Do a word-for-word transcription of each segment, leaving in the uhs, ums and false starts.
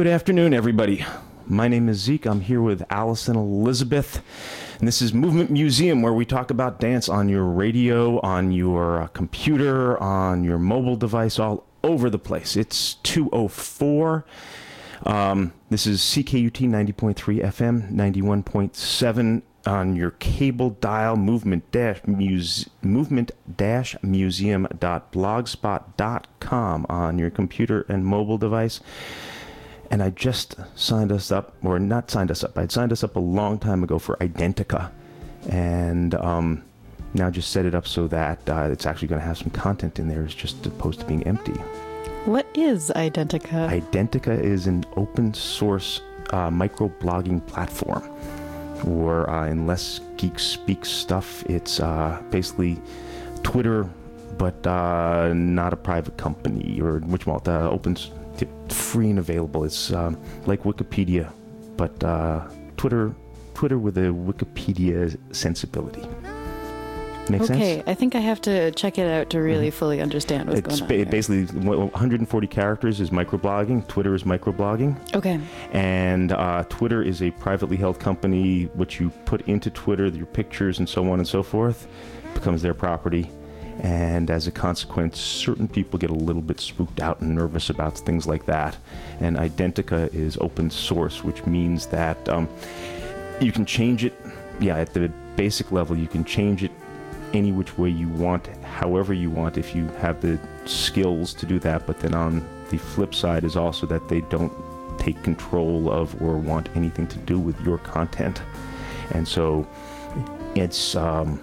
Good afternoon, everybody. My name is Zeke. I'm here with Allison Elizabeth, and this is Movement Museum, where we talk about dance on your radio, on your uh, computer, on your mobile device, all over the place. It's two oh four. Um, this is C K U T ninety point three F M, ninety-one point seven on your cable dial, movement dash muse, movement dash museum dot blogspot dot com on your computer and mobile device. And I just signed us up, or not signed us up, I'd signed us up a long time ago for Identica. And um, now just set it up so that uh, it's actually going to have some content in there, as just opposed to being empty. What is Identica? Identica is an open source uh, microblogging platform. Or uh, in less geek speak stuff, it's uh, basically Twitter, but uh, not a private company, or which one, uh, open, free and available. It's um, like Wikipedia, but uh, Twitter, Twitter with a Wikipedia sensibility. Make sense? Okay, I think I have to check it out to really mm-hmm. fully understand what's it's going on. Ba- here. Basically, one hundred forty characters is microblogging. Twitter is microblogging. Okay. And uh, Twitter is a privately held company. What you put into Twitter, your pictures and so on and so forth, becomes their property. And as a consequence, certain people get a little bit spooked out and nervous about things like that. And Identica is open source, which means that um, you can change it. Yeah, at the basic level, you can change it any which way you want, however you want, if you have the skills to do that. But then on the flip side is also that they don't take control of or want anything to do with your content. And so it's, um,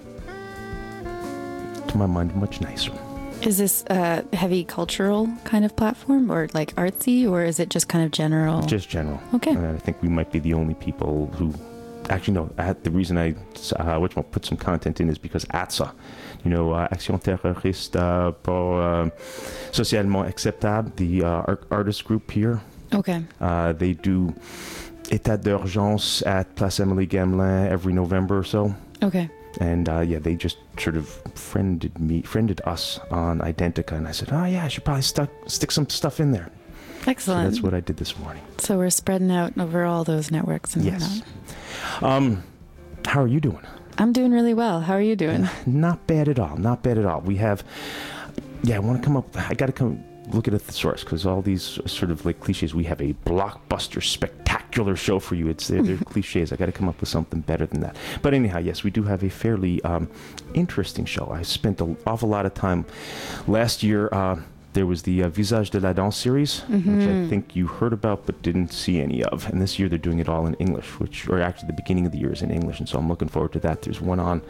to my mind, much nicer. Is this a heavy cultural kind of platform, or like artsy, or is it just kind of general? Just general. Okay. And I think we might be the only people who actually, no, I had, the reason I uh, which one, put some content in is because A T S A, you know, uh, Action Terroriste uh, pour uh, Socialement Acceptable, the uh, art- artist group here. Okay. Uh, they do État d'urgence at Place Émilie Gamelin every November or so. Okay. And uh, yeah, they just sort of friended me, friended us on Identica, and I said, oh yeah, I should probably stuck, stick some stuff in there. Excellent. So that's what I did this morning. So we're spreading out over all those networks and yes. whatnot. Um, how are you doing? I'm doing really well. How are you doing? Not bad at all. Not bad at all. We have, yeah, I want to come up, I got to come look at a thesaurus, because all these sort of like cliches, we have a blockbuster, spectacular show for you. It's they're, they're cliches. I got to come up with something better than that. But anyhow, yes, we do have a fairly um, interesting show. I spent an awful lot of time last year. Uh, there was the uh, Visage de la Danse series, mm-hmm. which I think you heard about but didn't see any of. And this year they're doing it all in English, which, or actually the beginning of the year is in English. And so I'm looking forward to that. There's one on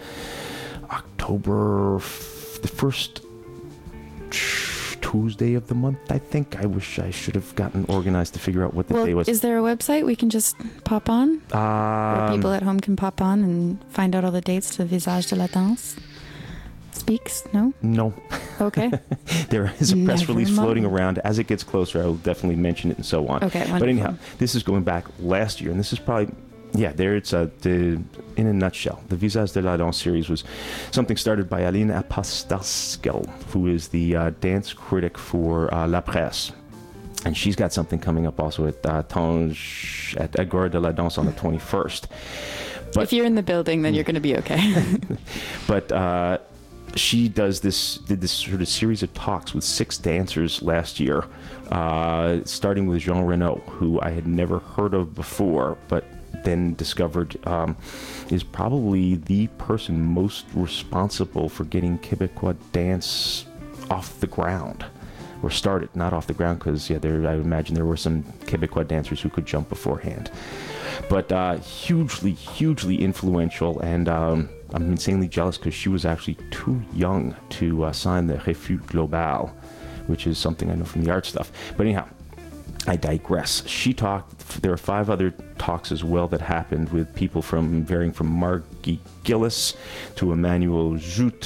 October, f- the first Tuesday of the month, I think. I wish I should have gotten organized to figure out what the well, day was. Is there a website we can just pop on? Um, Where people at home can pop on and find out all the dates to Visage de la Danse? Speaks? No? No. Okay. There is a press Never release mind. floating around. As it gets closer, I will definitely mention it and so on. Okay, wonderful. But anyhow, this is going back last year, and this is probably, yeah, there it's uh, the, in a nutshell. The Visage de la Danse series was something started by Aline Apostolskel, who is the uh, dance critic for uh, La Presse. And she's got something coming up also at uh, Tange, at Agora de la Danse on the twenty-first. But, if you're in the building, then you're going to be okay. but uh, she does this, did this sort of series of talks with six dancers last year, uh, starting with Jean Renaud, who I had never heard of before, but then discovered um, is probably the person most responsible for getting Québécois dance off the ground. Or started, not off the ground, because yeah, there I imagine there were some Québécois dancers who could jump beforehand. But uh, hugely, hugely influential, and um, I'm insanely jealous because she was actually too young to uh, sign the Refus Global, which is something I know from the art stuff. But anyhow, I digress. She talked, there are five other talks as well that happened with people from varying from Margie Gillis to Emmanuel Jout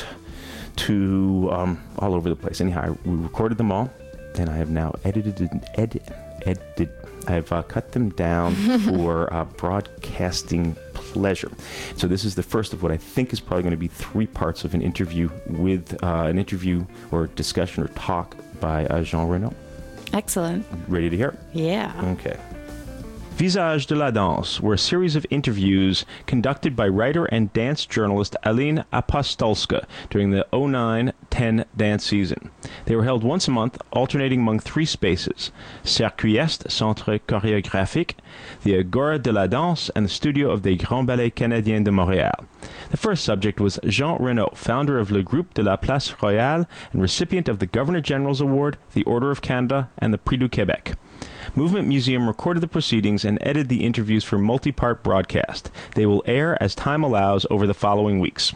to um, all over the place. Anyhow, we recorded them all, and I have now edited and edit, edited. I've uh, cut them down for uh, broadcasting pleasure. So this is the first of what I think is probably going to be three parts of an interview with uh, an interview or discussion or talk by uh, Jean Renaud. Excellent. Ready to hear? Yeah. Okay. Visage de la Danse were a series of interviews conducted by writer and dance journalist Aline Apostolska during the oh nine ten dance season. They were held once a month, alternating among three spaces: Circuit Est, Centre Chorégraphique, the Agora de la Danse, and the studio of the Grand Ballet Canadien de Montréal. The first subject was Jean Renaud, founder of Le Groupe de la Place Royale and recipient of the Governor-General's Award, the Order of Canada, and the Prix du Québec. Movement Museum recorded the proceedings and edited the interviews for multi-part broadcast. They will air as time allows over the following weeks.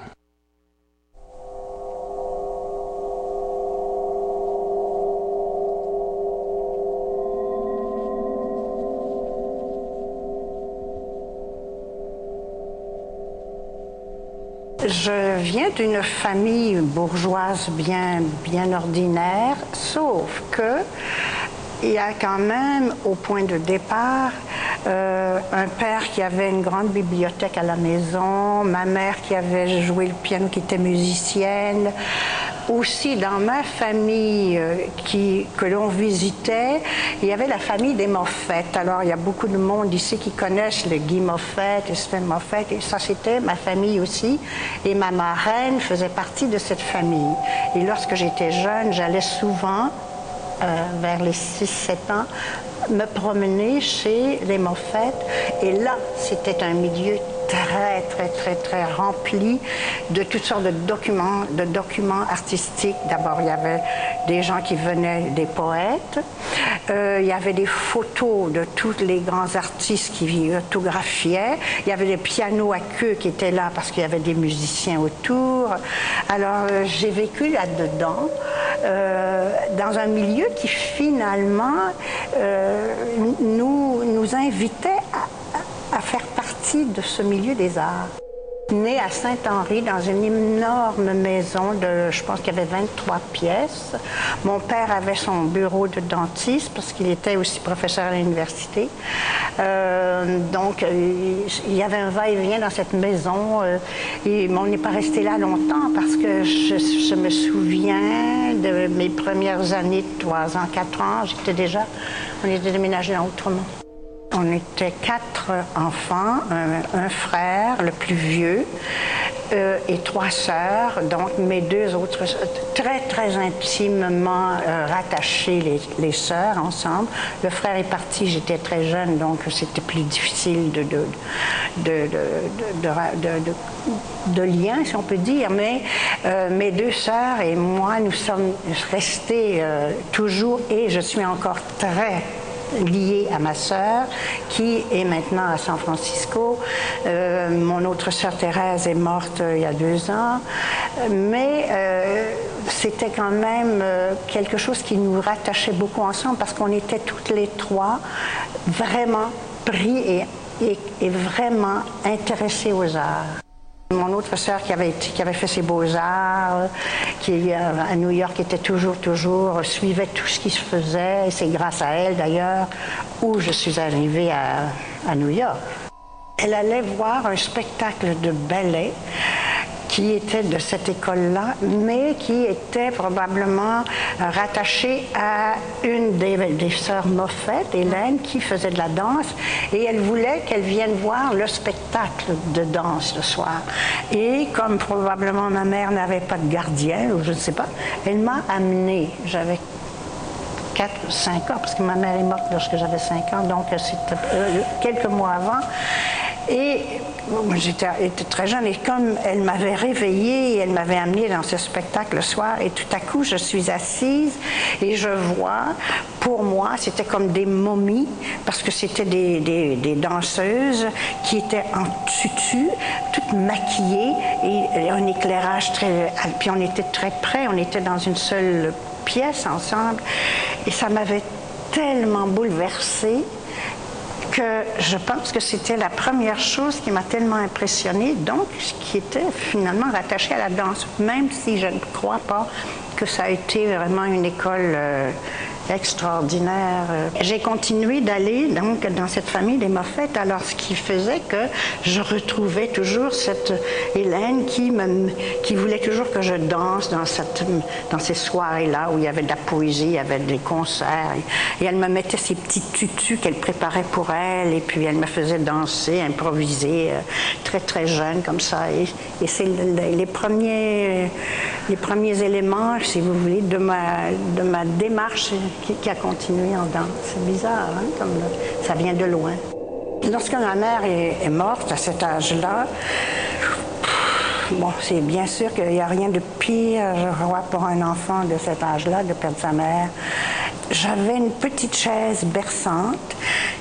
Je viens d'une famille bourgeoise bien, bien ordinaire, sauf que il y a quand même, au point de départ, euh, un père qui avait une grande bibliothèque à la maison, ma mère qui avait joué le piano, qui était musicienne. Aussi, dans ma famille euh, qui, que l'on visitait, il y avait la famille des Moffett. Alors, il y a beaucoup de monde ici qui connaissent le Guy Moffett, le Sven Moffett, et ça, c'était ma famille aussi. Et ma marraine faisait partie de cette famille. Et lorsque j'étais jeune, j'allais souvent, Euh, vers les six sept ans, me promener chez les Moffett. Et là, c'était un milieu très, très, très, très rempli de toutes sortes de documents, de documents artistiques. D'abord, il y avait des gens qui venaient, des poètes. Euh, il y avait des photos de tous les grands artistes qui autographiaient. Il y avait des pianos à queue qui étaient là parce qu'il y avait des musiciens autour. Alors, euh, j'ai vécu là-dedans, euh, dans un milieu qui finalement euh, nous, nous invitait à, à faire partie de ce milieu des arts. Né à Saint-Henri, dans une énorme maison de, je pense qu'il y avait vingt-trois pièces. Mon père avait son bureau de dentiste parce qu'il était aussi professeur à l'université. Euh, donc, il y avait un va-et-vient dans cette maison. Euh, et on n'est pas resté là longtemps parce que je, je me souviens de mes premières années, trois ans, quatre ans, j'étais déjà, on était déménagé dans Outremont. On était quatre enfants, un, un frère, le plus vieux, euh, et trois sœurs, donc mes deux autres, très, très intimement euh, rattachés, les, les sœurs, ensemble. Le frère est parti, j'étais très jeune, donc c'était plus difficile de, de, de, de, de, de, de, de lien, si on peut dire, mais euh, mes deux sœurs et moi, nous sommes restés euh, toujours, et je suis encore très liée à ma sœur, qui est maintenant à San Francisco. Euh, mon autre sœur Thérèse est morte euh, il y a deux ans. Mais euh, c'était quand même euh, quelque chose qui nous rattachait beaucoup ensemble parce qu'on était toutes les trois vraiment pris et, et, et vraiment intéressés aux arts. Mon autre sœur qui avait, qui avait fait ses beaux-arts, qui à New York était toujours, toujours, suivait tout ce qui se faisait, et c'est grâce à elle d'ailleurs où je suis arrivée à, à New York. Elle allait voir un spectacle de ballet qui était de cette école-là, mais qui était probablement rattachée à une des, des sœurs Moffett, Hélène, qui faisait de la danse, et elle voulait qu'elle vienne voir le spectacle de danse le soir. Et comme probablement ma mère n'avait pas de gardien, ou je ne sais pas, elle m'a amenée. J'avais quatre ou cinq ans, parce que ma mère est morte lorsque j'avais cinq ans, donc c'était euh, quelques mois avant. Et j'étais très jeune, et comme elle m'avait réveillée, elle m'avait amenée dans ce spectacle le soir, et tout à coup, je suis assise et je vois, pour moi, c'était comme des momies, parce que c'était des, des, des danseuses qui étaient en tutu, toutes maquillées, et un éclairage très... Puis on était très près, on était dans une seule pièce ensemble, et ça m'avait tellement bouleversée que je pense que c'était la première chose qui m'a tellement impressionnée, donc qui était finalement rattachée à la danse, même si je ne crois pas que ça a été vraiment une école euh, extraordinaire. J'ai continué d'aller donc dans cette famille des Moffett, alors ce qui faisait que je retrouvais toujours cette Hélène qui, me, qui voulait toujours que je danse dans, cette, dans ces soirées-là où il y avait de la poésie, il y avait des concerts. Et, et elle me mettait ces petits tutus qu'elle préparait pour elle, et puis elle me faisait danser, improviser, euh, très très jeune comme ça. Et, et c'est le, les, premiers, les premiers éléments, si vous voulez, de ma, de ma démarche qui, qui a continué en danse. C'est bizarre, hein, comme le, ça vient de loin. Lorsque ma mère est, est morte à cet âge-là, bon, c'est bien sûr qu'il n'y a rien de pire, je crois, pour un enfant de cet âge-là, de perdre sa mère. J'avais une petite chaise berçante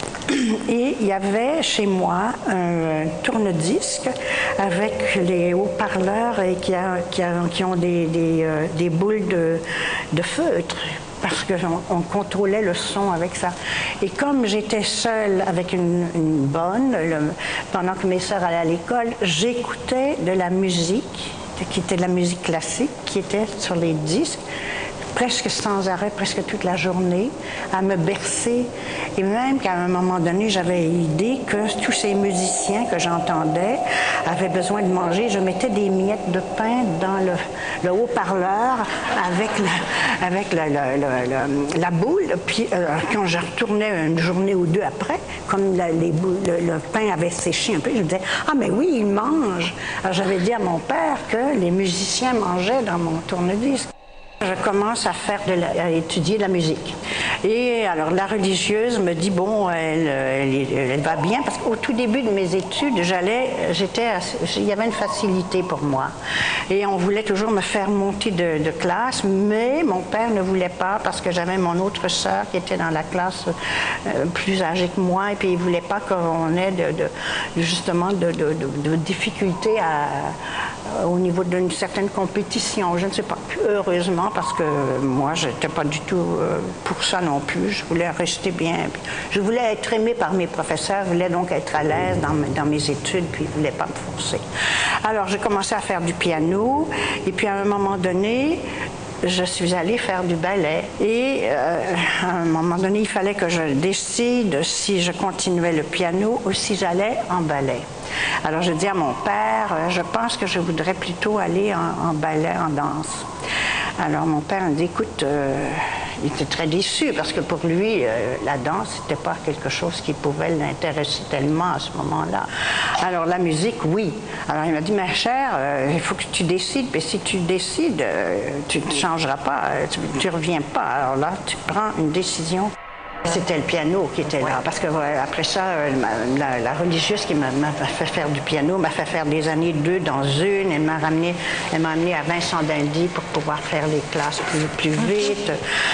et il y avait chez moi un tourne-disque avec les haut-parleurs et qui, a, qui, a, qui ont des, des, euh, des boules de, de feutre, parce qu'on on contrôlait le son avec ça. Et comme j'étais seule avec une, une bonne, le, pendant que mes sœurs allaient à l'école, j'écoutais de la musique, qui était de la musique classique, qui était sur les disques, presque sans arrêt, presque toute la journée, à me bercer. Et même qu'à un moment donné, j'avais l'idée que tous ces musiciens que j'entendais avaient besoin de manger. Je mettais des miettes de pain dans le, le haut-parleur avec, la, avec la, la, la, la, la boule. Puis euh, quand je retournais une journée ou deux après, comme la, les boules, le, le pain avait séché un peu, je me disais « Ah, mais oui, ils mangent !» Alors j'avais dit à mon père que les musiciens mangeaient dans mon tourne-disque. Je commence à faire de la, à étudier la musique. Et alors la religieuse me dit bon, elle, elle, elle va bien parce qu'au tout début de mes études, j'allais, j'étais, il y avait une facilité pour moi. Et on voulait toujours me faire monter de, de classe, mais mon père ne voulait pas parce que j'avais mon autre sœur qui était dans la classe euh, plus âgée que moi, et puis il voulait pas qu'on ait de, de justement de, de, de, de difficultés à, au niveau d'une certaine compétition. Je ne sais pas. Heureusement, parce que moi, je n'étais pas du tout pour ça non plus. Je voulais rester bien. Je voulais être aimée par mes professeurs, je voulais donc être à l'aise dans, dans mes études, puis ils ne voulaient pas me forcer. Alors, j'ai commencé à faire du piano, et puis à un moment donné, je suis allée faire du ballet. Et euh, à un moment donné, il fallait que je décide si je continuais le piano ou si j'allais en ballet. Alors, je dis à mon père, je pense que je voudrais plutôt aller en, en ballet, en danse. Alors mon père me dit, écoute, euh, il était très déçu parce que pour lui, euh, la danse, c'était pas quelque chose qui pouvait l'intéresser tellement à ce moment-là. Alors la musique, oui. Alors il m'a dit, ma chère, euh, il faut que tu décides, puis si tu décides, euh, tu ne changeras pas, tu ne reviens pas. Alors là, tu prends une décision. C'était le piano qui était là, parce que ouais, après ça, la, la religieuse qui m'a fait faire du piano m'a fait faire des années deux dans une. Elle m'a ramené, elle m'a amené à Vincent d'Indy pour pouvoir faire les classes plus, plus vite.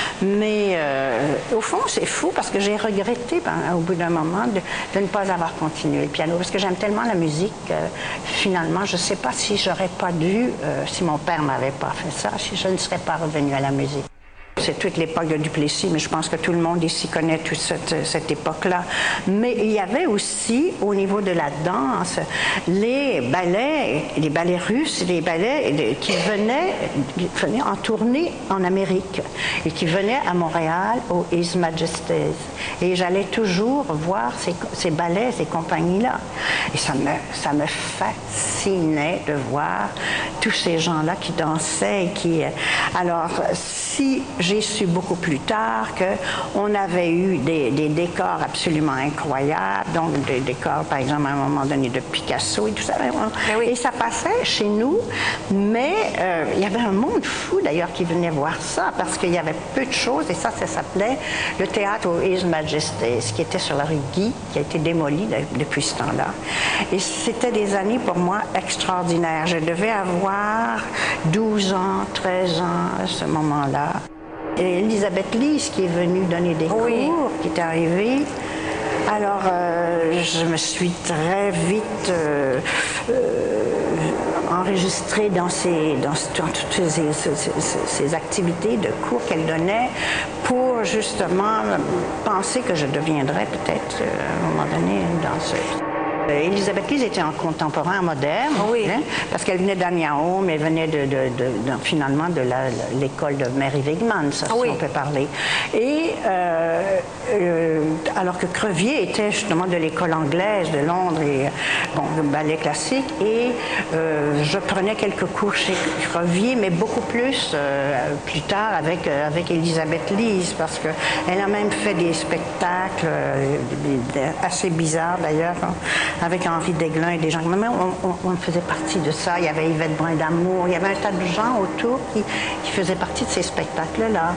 Mais euh, au fond, c'est fou parce que j'ai regretté, ben, au bout d'un moment, de, de ne pas avoir continué le piano, parce que j'aime tellement la musique. Euh, finalement, je ne sais pas si j'aurais pas dû, euh, si mon père m'avait pas fait ça, si je ne serais pas revenue à la musique. C'est toute l'époque de Duplessis, mais je pense que tout le monde ici connaît toute cette, cette époque-là. Mais il y avait aussi, au niveau de la danse, les ballets, les ballets russes, les ballets qui venaient, qui venaient en tournée en Amérique et qui venaient à Montréal au His Majesty's. Et j'allais toujours voir ces, ces ballets, ces compagnies-là. Et ça me, ça me fascinait de voir tous ces gens-là qui dansaient et qui... Alors, si j'ai su beaucoup plus tard qu'on avait eu des, des décors absolument incroyables, donc des décors, par exemple, à un moment donné, de Picasso et tout ça. Oui. Et ça passait chez nous, mais euh, il y avait un monde fou, d'ailleurs, qui venait voir ça, parce qu'il y avait peu de choses, et ça, ça s'appelait le théâtre au His Majesty's, qui était sur la rue Guy, qui a été démoli de, depuis ce temps-là. Et c'était des années, pour moi, extraordinaires. Je devais avoir douze ans, treize ans à ce moment-là. Et Elisabeth Lise qui est venue donner des oui. cours, qui est arrivée. Alors, euh, je me suis très vite euh, euh, enregistrée dans, ces, dans, dans toutes ces, ces, ces, ces activités de cours qu'elle donnait pour justement penser que je deviendrais peut-être, à un moment donné, une danseuse. Elisabeth Lise était en contemporain moderne, oui. hein, parce qu'elle venait d'Agnaum, elle venait de, de, de, de, finalement de la, l'école de Mary Wigman, ça, ah, si oui. on peut parler. Et euh, euh, alors que Crevier était justement de l'école anglaise de Londres, et bon, le ballet classique, et euh, je prenais quelques cours chez Crevier, mais beaucoup plus euh, plus tard avec, euh, avec Elisabeth Lise, parce qu'elle a même fait des spectacles euh, assez bizarres d'ailleurs, avec Henri Daiglin et des gens. Mais on, on, on faisait partie de ça. Il y avait Yvette Brun d'Amour, il y avait un tas de gens autour qui, qui faisaient partie de ces spectacles-là.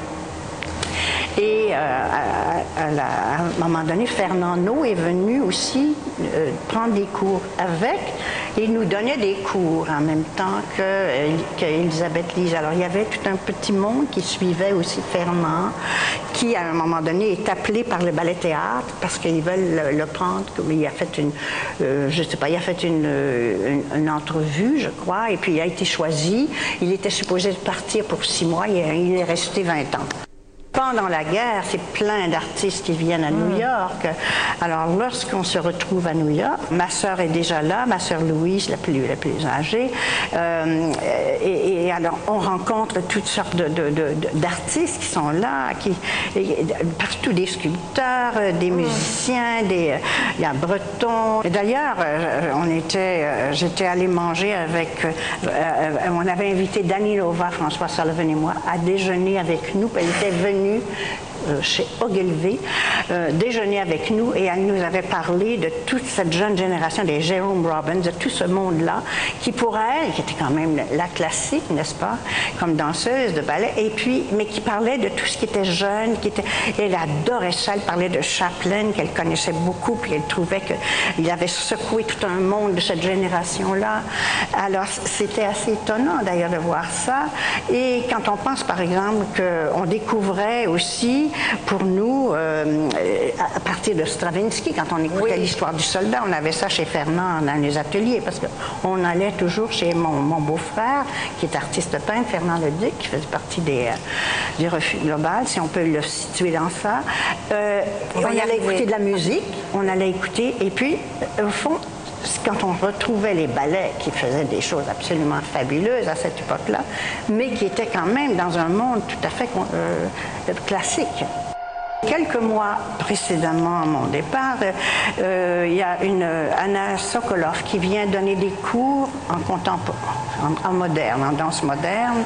Et euh, à, à, la, à un moment donné, Fernand Naud est venu aussi euh, prendre des cours avec et nous donnait des cours en même temps que, qu'Elisabeth Lise. Alors il y avait tout un petit monde qui suivait aussi Fernand, qui à un moment donné est appelé par le Ballet Théâtre parce qu'ils veulent le, le prendre. Il a fait une, euh, je sais pas, il a fait une, une, une entrevue, je crois, et puis il a été choisi. Il était supposé partir pour six mois, il, il est resté vingt ans. Pendant la guerre, c'est plein d'artistes qui viennent à New York. Alors, lorsqu'on se retrouve à New York, ma sœur est déjà là, ma sœur Louise, la plus, la plus âgée, euh, et, et alors on rencontre toutes sortes de, de, de, d'artistes qui sont là, qui, et, partout des sculpteurs, des musiciens, des, il y a Breton. Et d'ailleurs, on était, j'étais allée manger avec, euh, on avait invité Danilova, François Sullivan et moi, à déjeuner avec nous. Elle était venue Euh, chez Ogilvy, euh, déjeuner avec nous, et elle nous avait parlé de toute cette jeune génération, des Jerome Robbins, de tout ce monde-là, qui pour elle, qui était quand même la classique, n'est-ce pas, comme danseuse de ballet, et puis, mais qui parlait de tout ce qui était jeune, qui était, elle adorait ça, elle parlait de Chaplin, qu'elle connaissait beaucoup, puis elle trouvait qu'il avait secoué tout un monde de cette génération-là. Alors, c'était assez étonnant, d'ailleurs, de voir ça, et quand on pense, par exemple, qu'on découvrait aussi pour nous, euh, à partir de Stravinsky, quand on écoutait oui. l'histoire du soldat, on avait ça chez Fernand dans les ateliers, parce qu'on allait toujours chez mon, mon beau-frère, qui est artiste peintre, Fernand Leduc, qui faisait partie des, euh, du Refus Global, si on peut le situer dans ça. Euh, on, on allait écouter de la musique, on allait écouter, et puis, au fond, quand on retrouvait les ballets qui faisaient des choses absolument fabuleuses à cette époque-là, mais qui étaient quand même dans un monde tout à fait euh, classique. Quelques mois précédemment à mon départ, euh, il y a une Anna Sokolov qui vient donner des cours en contemporain, en, en moderne, en danse moderne.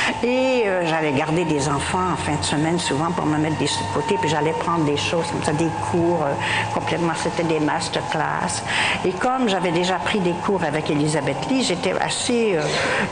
Et euh, j'allais garder des enfants en fin de semaine souvent pour me mettre des côtés, puis j'allais prendre des choses comme ça, des cours euh, complètement, c'était des masterclass. Et comme j'avais déjà pris des cours avec Elisabeth Lise, j'étais assez euh,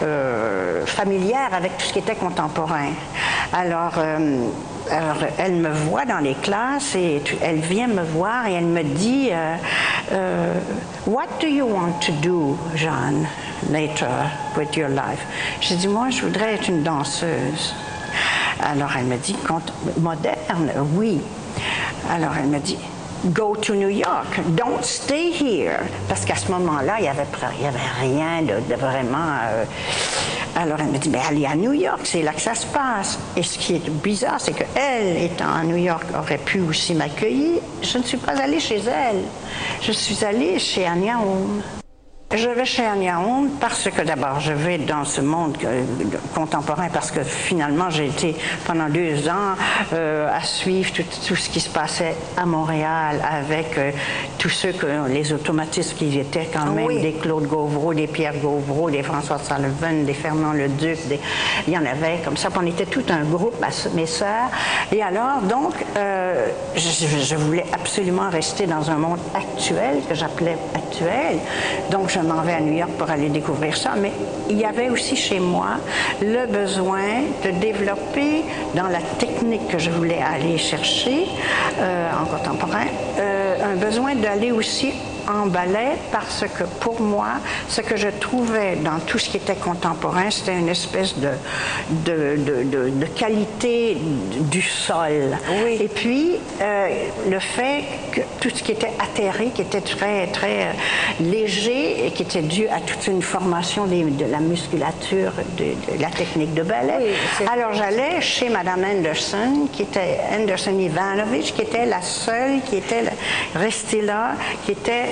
euh, familière avec tout ce qui était contemporain. Alors, euh, Alors, elle me voit dans les classes et elle vient me voir et elle me dit euh, euh, What do you want to do, Jeanne, later with your life? J'ai dit, moi, je voudrais être une danseuse. Alors, elle me dit, moderne, oui. Alors, elle me dit, Go to New York, don't stay here. Parce qu'à ce moment-là, il n'y avait, avait rien de, de vraiment... Euh... Alors, elle me dit, mais allez à New York, c'est là que ça se passe. Et ce qui est bizarre, c'est qu'elle, étant à New York, aurait pu aussi m'accueillir. Je ne suis pas allée chez elle. Je suis allée chez Agnaum. Je vais chez Agnaum parce que d'abord, je vais dans ce monde euh, contemporain parce que finalement, j'ai été pendant deux ans euh, à suivre tout, tout ce qui se passait à Montréal avec euh, tous ceux que les automatistes qui étaient quand même, oui. des Claude Gauvreau, des Pierre Gauvreau, des François Sullivan, des Fernand Leduc, des... il y en avait comme ça. On était tout un groupe, mes sœurs. Et alors, donc, euh, je, je voulais absolument rester dans un monde actuel que j'appelais actuel. Donc, je m'en vais à New York pour aller découvrir ça, mais il y avait aussi chez moi le besoin de développer dans la technique que je voulais aller chercher euh, en contemporain, euh, un besoin d'aller aussi en ballet parce que pour moi, ce que je trouvais dans tout ce qui était contemporain, c'était une espèce de, de, de, de, de qualité du sol. Oui. Et puis, euh, le fait que tout ce qui était atterré, qui était très, très léger et qui était dû à toute une formation des, de la musculature, de, de la technique de ballet. Oui, alors, j'allais chez Madame Anderson, qui était Anderson Ivanovich, qui était la seule qui était restée là, qui était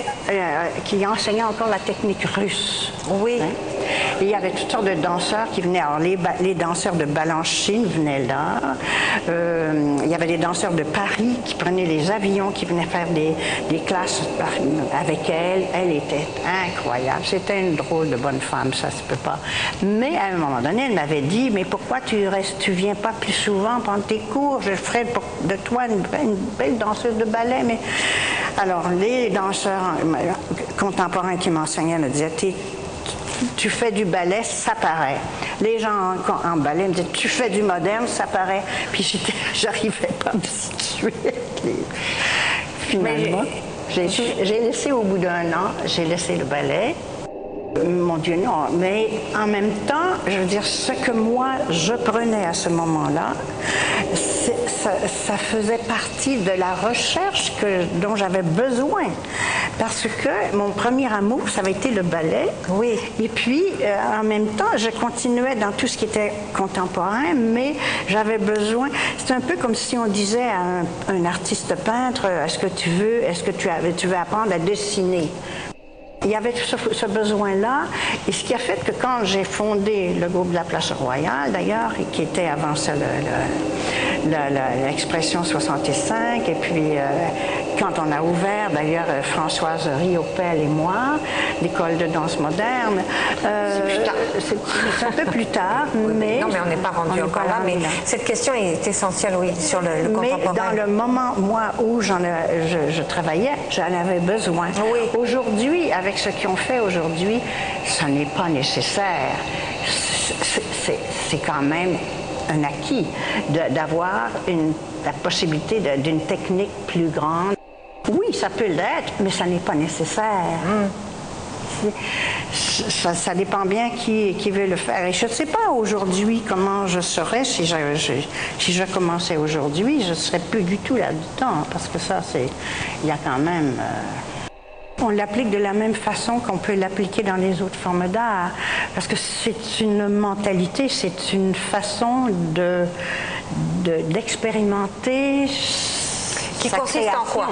euh, qui enseignait encore la technique russe. Oui. Hein? Et il y avait toutes sortes de danseurs qui venaient. Alors, les, les danseurs de Balanchine venaient là. Euh, il y avait des danseurs de Paris qui prenaient les avions, qui venaient faire des, des classes avec elle. Elle était incroyable. C'était une drôle de bonne femme, ça se peut pas. Mais à un moment donné, elle m'avait dit, mais pourquoi tu restes, tu viens pas plus souvent prendre tes cours? Je ferai pour, de toi une, une belle danseuse de ballet. Mais alors, les danseurs contemporains qui m'enseignaient me disaient, t'es tu fais du ballet, ça paraît. Les gens en, en ballet me disaient, tu fais du moderne, ça paraît. Puis j'arrivais pas à me situer. Finalement, j'ai laissé au bout d'un an, j'ai laissé le ballet. Mon Dieu, non. Mais en même temps, je veux dire, ce que moi, je prenais à ce moment-là, ça, ça faisait partie de la recherche que, dont j'avais besoin. Parce que mon premier amour, ça avait été le ballet. Oui. Et puis, euh, en même temps, je continuais dans tout ce qui était contemporain, mais j'avais besoin... C'est un peu comme si on disait à un, un artiste peintre, est-ce que tu veux, est-ce que tu, avais, tu veux apprendre à dessiner? Il y avait ce, ce besoin-là, et ce qui a fait que quand j'ai fondé le groupe de la Place Royale, d'ailleurs, qui était avant ça l'expression soixante-cinq, et puis euh, quand on a ouvert, d'ailleurs, Françoise Riopel et moi, l'école de danse moderne, euh, c'est plus tard. C'est un peu plus tard, mais... Non, mais on n'est pas rendu encore là, mais là. Cette question est essentielle, oui, sur le, le mais contemporain. Mais dans le moment, moi, où j'en ai, je, je travaillais, j'en avais besoin. Oui. Aujourd'hui, avec ce qu'ils ont fait aujourd'hui, ça n'est pas nécessaire. C'est quand même un acquis d'avoir la possibilité d'une technique plus grande. Oui, ça peut l'être, mais ça n'est pas nécessaire. Mm. Ça, ça dépend bien qui, qui veut le faire. Et je ne sais pas aujourd'hui comment je serais si je, je, si je commençais aujourd'hui. Je ne serais plus du tout là-dedans, parce que ça, c'est... Il y a quand même... Euh, on l'applique de la même façon qu'on peut l'appliquer dans les autres formes d'art, parce que c'est une mentalité, c'est une façon de, de, d'expérimenter qui sa consiste création. En quoi?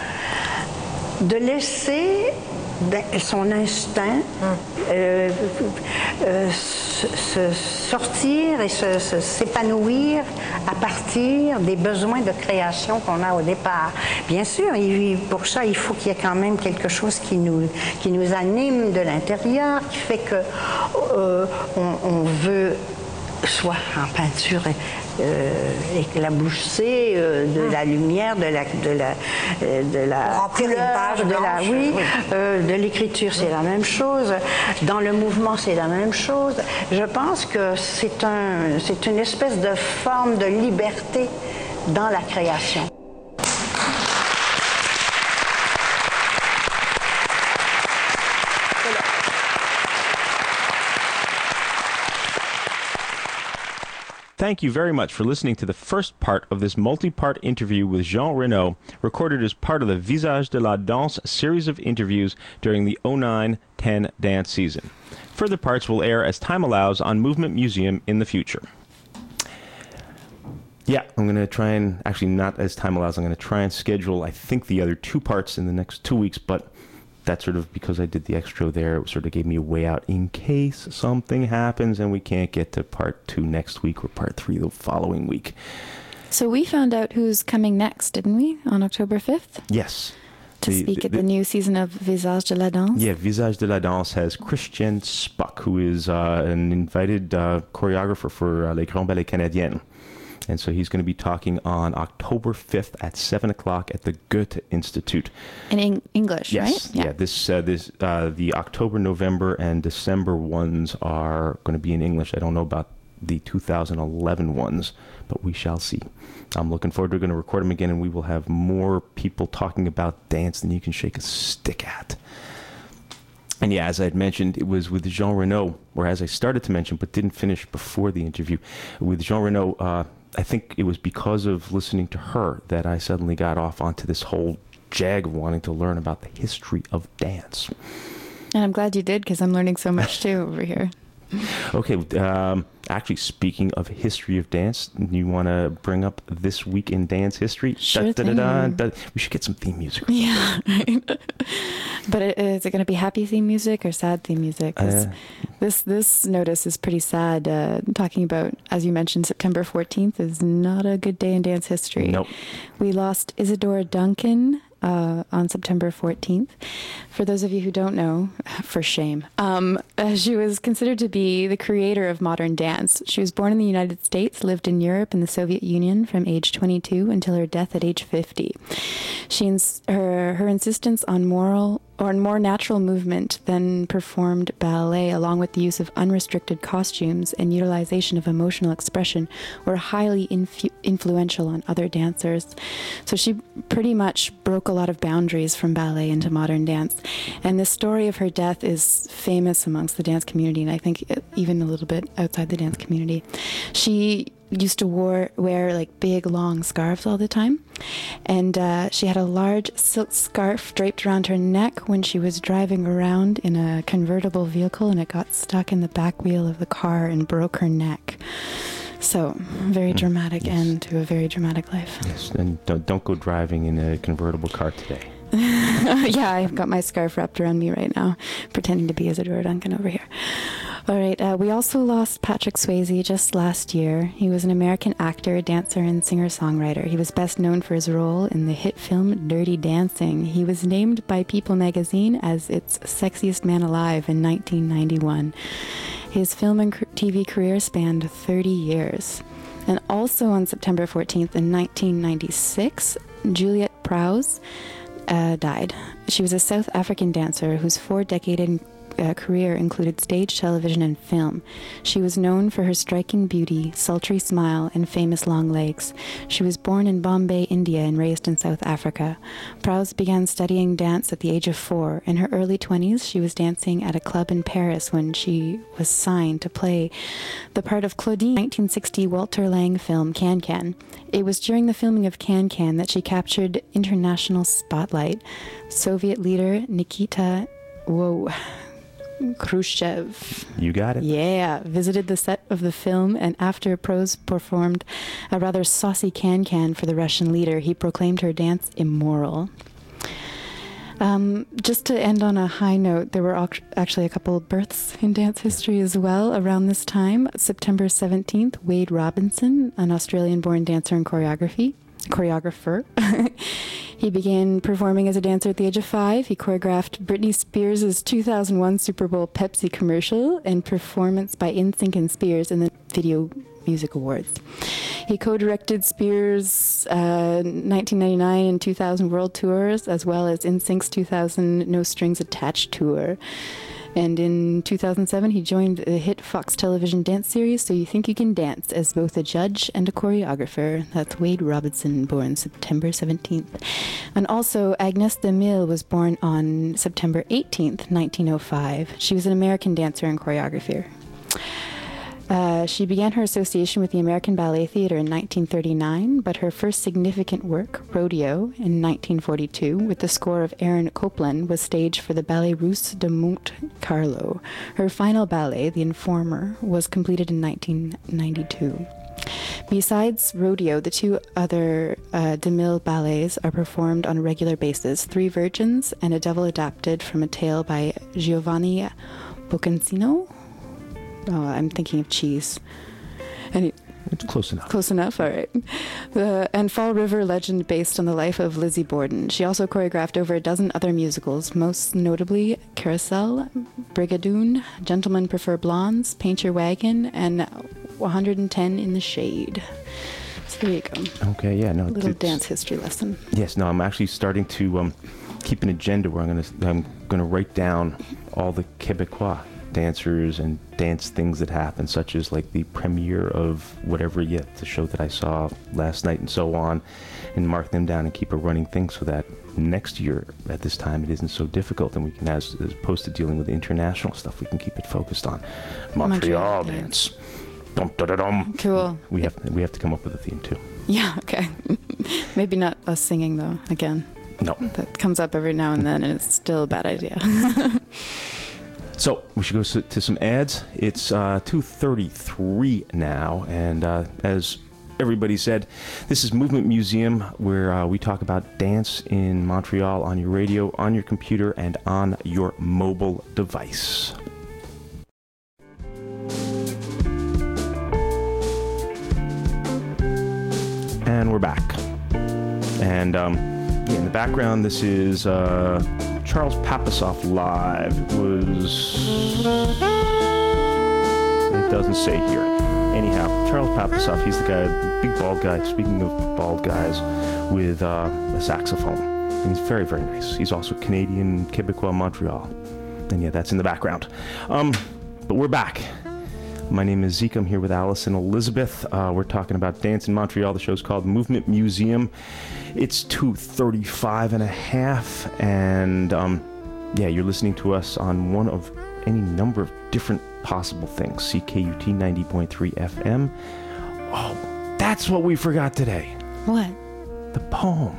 De laisser son instinct mmh. euh, euh, se, se sortir et se, se, s'épanouir à partir des besoins de création qu'on a au départ. Bien sûr, il, pour ça, il faut qu'il y ait quand même quelque chose qui nous, qui nous anime de l'intérieur, qui fait que euh, on, on veut, soit en peinture, Euh, éclaboussée euh, de mmh. la lumière, de la, de la, euh, de la couleur, de la, oui, oui. Euh, de l'écriture, c'est mmh. la même chose. Dans le mouvement, c'est la même chose. Je pense que c'est un, c'est une espèce de forme de liberté dans la création. Thank you very much for listening to the first part of this multi-part interview with Jean Renaud, recorded as part of the Visage de la Danse series of interviews during the oh nine ten dance season. Further parts will air as time allows on Movement Museum in the future. Yeah, I'm going to try and, actually not as time allows, I'm going to try and schedule, I think, the other two parts in the next two weeks, but that's sort of because I did the extra there, it sort of gave me a way out in case something happens and we can't get to part two next week or part three the following week. So we found out who's coming next, didn't we, on October fifth? Yes. To the, speak the, at the, the new season of Visage de la Danse? Yeah, Visage de la Danse has Christian Spuck, who is uh, an invited uh, choreographer for uh, Les Grands Ballets Canadiens. And so he's going to be talking on October fifth at seven o'clock at the Goethe Institute. In Eng- English, yes, right? Yeah. yeah this, uh, this, uh, the October, November, and December ones are going to be in English. I don't know about the two thousand eleven ones, but we shall see. I'm looking forward to going to record them again, and we will have more people talking about dance than you can shake a stick at. And yeah, as I had mentioned, it was with Jean Renaud, or as I started to mention, but didn't finish before the interview, with Jean Renaud, uh, I think it was because of listening to her that I suddenly got off onto this whole jag of wanting to learn about the history of dance. And I'm glad you did, because I'm learning so much too over here. Okay, um, Actually, speaking of history of dance, you want to bring up This Week in Dance History? Sure da, da, da, thing. da, da. We should get some theme music. Yeah, right. But it, is it going to be happy theme music or sad theme music? 'Cause Uh, this this notice is pretty sad. Uh, talking about, as you mentioned, September fourteenth is not a good day in dance history. Nope. We lost Isadora Duncan uh, on September fourteenth. For those of you who don't know, for shame, um, uh, she was considered to be the creator of modern dance. She was born in the United States, lived in Europe and the Soviet Union from age twenty-two until her death at age fifty. She ins- her her insistence on moral or more natural movement then performed ballet, along with the use of unrestricted costumes and utilization of emotional expression, were highly infu- influential on other dancers. So she pretty much broke a lot of boundaries from ballet into modern dance. And the story of her death is famous amongst the dance community, and I think even a little bit outside the dance community. She used to wore, wear like big long scarves all the time, and uh, she had a large silk scarf draped around her neck when she was driving around in a convertible vehicle, and it got stuck in the back wheel of the car and broke her neck. So, very dramatic yes. end to a very dramatic life. Yes, and don't, don't go driving in a convertible car today. Yeah, I've got my scarf wrapped around me right now, pretending to be Isadora Duncan over here. All right, uh, we also lost Patrick Swayze just last year. He was an American actor, dancer, and singer-songwriter. He was best known for his role in the hit film Dirty Dancing. He was named by People magazine as its sexiest man alive in nineteen ninety-one. His film and T V career spanned thirty years. And also on September fourteenth in nineteen ninety-six, Juliet Prowse uh, died. She was a South African dancer whose four-decade Uh, career included stage, television, and film. She was known for her striking beauty, sultry smile, and famous long legs. She was born in Bombay, India, and raised in South Africa. Prowse began studying dance at the age of four. In her early twenties, she was dancing at a club in Paris when she was signed to play the part of Claudine in the nineteen sixty Walter Lang film Can Can. It was during the filming of Can Can that she captured international spotlight. Soviet leader Nikita Whoa. Khrushchev. You got it? Yeah, visited the set of the film, and after Prowse performed a rather saucy can-can for the Russian leader, he proclaimed her dance immoral. Um, just to end on a high note, there were actually a couple of births in dance history as well around this time. September seventeenth, Wade Robinson, an Australian-born dancer and choreography. choreographer. He began performing as a dancer at the age of five. He choreographed Britney Spears' two thousand one Super Bowl Pepsi commercial and performance by NSYNC and Spears in the Video Music Awards. He co-directed Spears' uh, nineteen ninety-nine and two thousand World Tours, as well as NSYNC's two thousand No Strings Attached tour. And in two thousand seven, he joined the hit Fox television dance series So You Think You Can Dance as both a judge and a choreographer. That's Wade Robinson, born September seventeenth. And also, Agnès Demille was born on September eighteenth, nineteen oh five. She was an American dancer and choreographer. Uh, she began her association with the American Ballet Theatre in nineteen thirty-nine, but her first significant work, Rodeo, in nineteen forty-two, with the score of Aaron Copland, was staged for the Ballet Russe de Monte Carlo. Her final ballet, The Informer, was completed in nineteen ninety-two. Besides Rodeo, the two other uh, DeMille ballets are performed on a regular basis, Three Virgins and A Devil Adapted from a tale by Giovanni Boccancino. Oh, I'm thinking of cheese. And it, It's close enough. Close enough, all right. The, and Fall River Legend, based on the life of Lizzie Borden. She also choreographed over a dozen other musicals, most notably Carousel, Brigadoon, Gentlemen Prefer Blondes, Paint Your Wagon, and one hundred ten in the Shade. So there you go. Okay, yeah, no. A little it's, dance history lesson. Yes, no, I'm actually starting to um, keep an agenda where I'm going to I'm going to write down all the Quebecois dancers and dance things that happen, such as like the premiere of whatever yet the show that I saw last night and so on, and mark them down and keep a running thing so that next year at this time it isn't so difficult, and we can, as, as opposed to dealing with international stuff, we can keep it focused on Montreal, Montreal dance. Dum, da, da, dum. Cool. We have we have to come up with a theme too. Yeah, okay. Maybe not us singing, though, again. No. That comes up every now and then, and it's still a bad idea. So we should go to some ads. It's uh, two thirty-three now, and uh, as everybody said, this is Movement Museum, where uh, we talk about dance in Montreal on your radio, on your computer, and on your mobile device. And we're back. And um, yeah, in the background, this is uh, Charles Papasoff live. It was... It doesn't say here. Anyhow, Charles Papasoff, he's the guy, the big bald guy, speaking of bald guys, with uh, a saxophone. And he's very, very nice. He's also Canadian, Quebecois, Montreal. And yeah, that's in the background. Um, but we're back. My name is Zeke. I'm here with Alice and Elizabeth. Uh, we're talking about dance in Montreal. The show's called Movement Museum. It's two thirty-five and a half, and um, yeah, you're listening to us on one of any number of different possible things. C K U T ninety point three F M. Oh, that's what we forgot today. What? The poem.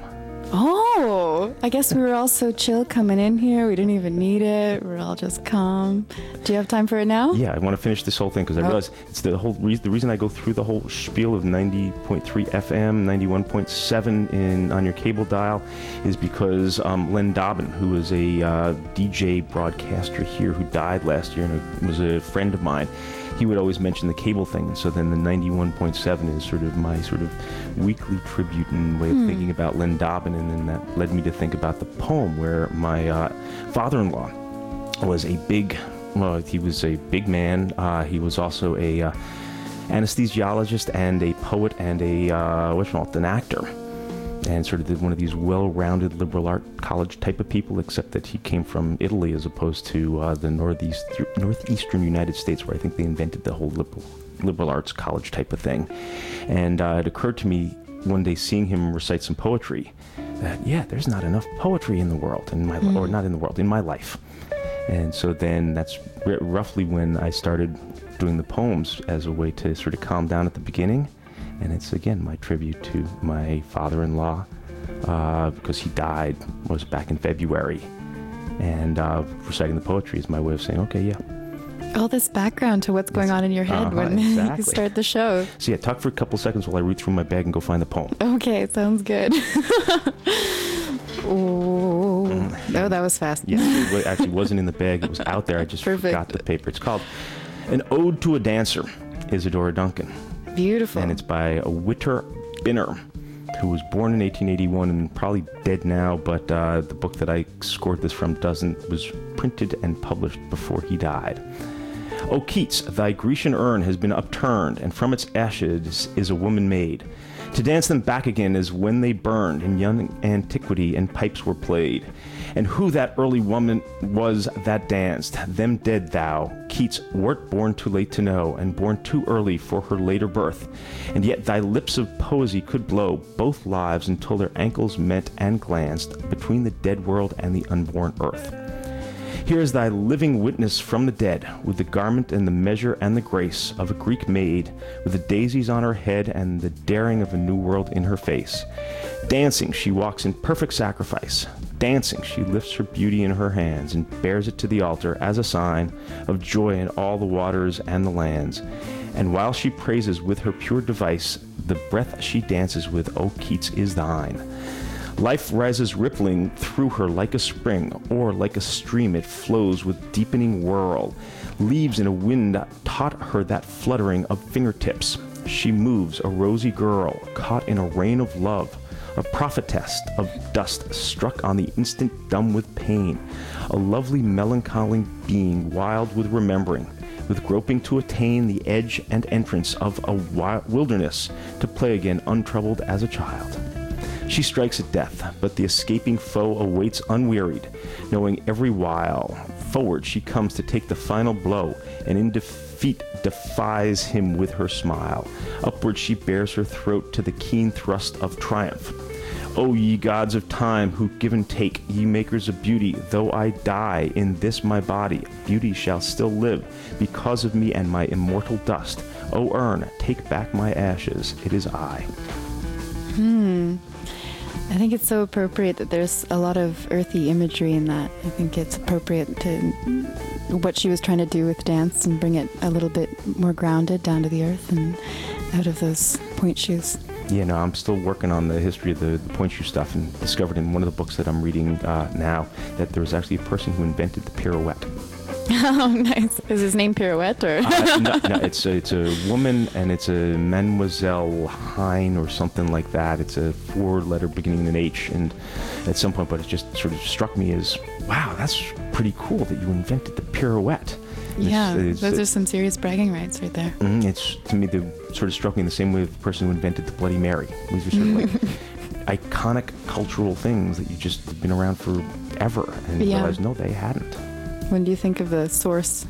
Oh, I guess we were all so chill coming in here. We didn't even need it. We're all just calm. Do you have time for it now? Yeah, I want to finish this whole thing because I oh. realize it's the whole re- the reason I go through the whole spiel of ninety point three F M, ninety-one point seven in on your cable dial is because um, Len Dobbin, who was a uh, D J broadcaster here who died last year and was a friend of mine, he would always mention the cable thing. And so then the ninety-one point seven is sort of my sort of weekly tribute and way of hmm. thinking about Len Dobbin. And then that led me to think about the poem where my uh, father-in-law was a big, well, he was a big man. Uh, he was also a uh, anesthesiologist and a poet and a, uh, what's it called, an actor. And sort of one of these well-rounded liberal art college type of people, except that he came from Italy as opposed to uh, the northeast, northeastern United States, where I think they invented the whole liberal, liberal arts college type of thing. And uh, it occurred to me one day seeing him recite some poetry that, yeah, there's not enough poetry in the world, in my mm. or not in the world, in my life. And so then that's r- roughly when I started doing the poems as a way to sort of calm down at the beginning. And it's, again, my tribute to my father-in-law, uh, because he died, was back in February. And uh, reciting the poetry is my way of saying, okay, yeah. All this background to what's going That's, on in your head uh-huh, when exactly. you start the show. So yeah, talk for a couple seconds while I read through my bag and go find the poem. Okay, sounds good. Oh, mm. oh, that was fast. Yes, it actually wasn't in the bag. It was out there. I just Perfect. forgot the paper. It's called An Ode to a Dancer, Isadora Duncan. Beautiful. And it's by Witter Binner, who was born in eighteen eighty-one and probably dead now, but uh, the book that I scored this from doesn't, was printed and published before he died. O Keats, thy Grecian urn has been upturned, and from its ashes is a woman made, to dance them back again as when they burned in young antiquity and pipes were played. And who that early woman was that danced, them dead thou, Keats, wert born too late to know, and born too early for her later birth. And yet thy lips of poesy could blow both lives until their ankles met and glanced between the dead world and the unborn earth. Here is thy living witness from the dead, with the garment and the measure and the grace of a Greek maid, with the daisies on her head and the daring of a new world in her face. Dancing, she walks in perfect sacrifice. Dancing, she lifts her beauty in her hands and bears it to the altar as a sign of joy in all the waters and the lands. And while she praises with her pure device, the breath she dances with, O Keats, is thine. Life rises rippling through her like a spring, or like a stream it flows with deepening whirl. Leaves in a wind taught her that fluttering of fingertips. She moves, a rosy girl, caught in a rain of love, a prophetess of dust struck on the instant dumb with pain, a lovely melancholy being wild with remembering, with groping to attain the edge and entrance of a wilderness, to play again untroubled as a child. She strikes at death, but the escaping foe awaits unwearied, knowing every while. Forward she comes to take the final blow, and in defeat defies him with her smile. Upward she bears her throat to the keen thrust of triumph. O ye gods of time, who give and take, ye makers of beauty, though I die in this my body, beauty shall still live, because of me and my immortal dust. O urn, take back my ashes, it is I. Hmm. I think it's so appropriate that there's a lot of earthy imagery in that. I think it's appropriate to what she was trying to do with dance and bring it a little bit more grounded down to the earth and out of those point shoes. Yeah, no, I'm still working on the history of the, the point shoe stuff, and discovered in one of the books that I'm reading uh, now that there was actually a person who invented the pirouette. Oh, nice. Is his name Pirouette, or? uh, no, no, it's a, it's a woman, and it's a Mademoiselle Hein or something like that. It's a four-letter beginning with an H, and at some point, but it just sort of struck me as, wow, that's pretty cool that you invented the pirouette. Yeah, it's, it's, those uh, are some serious bragging rights right there. Mm, it's, to me, the sort of struck me the same way with the person who invented the Bloody Mary. These are sort of like iconic cultural things that you just have been around forever, and you Yeah. realize, no, they hadn't. When do you think of the source?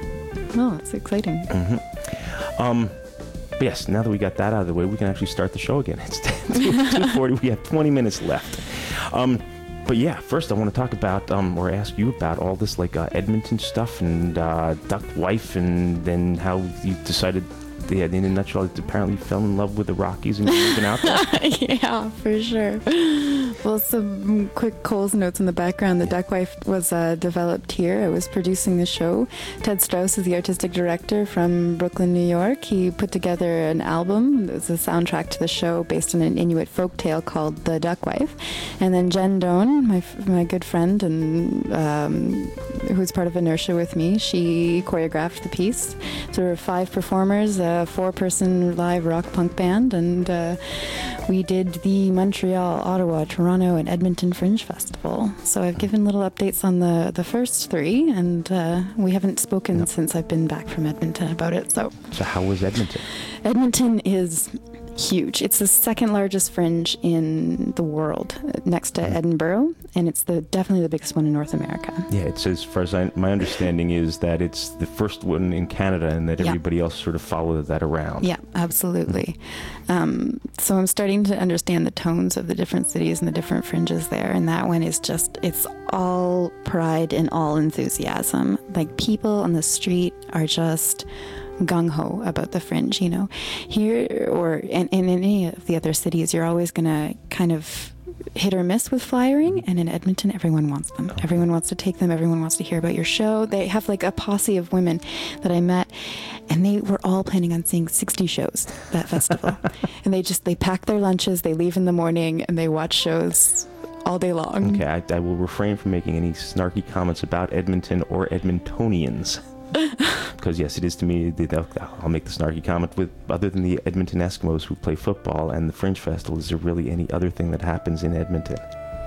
Oh, it's exciting. Mm-hmm. Um, but yes, now that we got that out of the way, we can actually start the show again. It's two forty. We have twenty minutes left. Um, but yeah, first I want to talk about, um, or ask you about all this like uh, Edmonton stuff and uh, Duck Wife, and then how you decided, yeah, in a nutshell, apparently you fell in love with the Rockies and you're moving out there. Yeah, for sure. Well, some quick Coles notes in the background. The Duck Wife was uh, developed here. I was producing the show. Ted Strauss is the artistic director from Brooklyn, New York. He put together an album. It was a soundtrack to the show based on an Inuit folktale called The Duck Wife. And then Jen Doan, my my good friend, and um, who's part of Inertia with me, she choreographed the piece. So there were five performers, a four-person live rock punk band, and uh, we did the Montreal, Ottawa, Toronto, and Edmonton Fringe Festival. So I've given little updates on the, the first three, and uh, we haven't spoken Yep. since I've been back from Edmonton about it. So So how was Edmonton? Edmonton is huge. It's the second largest fringe in the world, next to Edinburgh, and it's the definitely the biggest one in North America. Yeah, it's as far as I, my understanding is that it's the first one in Canada, and that Yeah. everybody else sort of followed that around. Yeah, absolutely. Um, so I'm starting to understand the tones of the different cities and the different fringes there. And that one is just, it's all pride and all enthusiasm. Like, people on the street are just gung-ho about the fringe, you know. Here, or in, in any of the other cities, you're always going to kind of hit or miss with flyering, and in Edmonton everyone wants them. Everyone wants to take them. Everyone wants to hear about your show. They have like a posse of women that I met, and they were all planning on seeing sixty shows that festival. And they just they pack their lunches, they leave in the morning, and they watch shows all day long. Okay, I, I will refrain from making any snarky comments about Edmonton or Edmontonians. Because yes, it is to me, I'll make the snarky comment, with other than the Edmonton Eskimos who play football and the Fringe Festival, is there really any other thing that happens in Edmonton?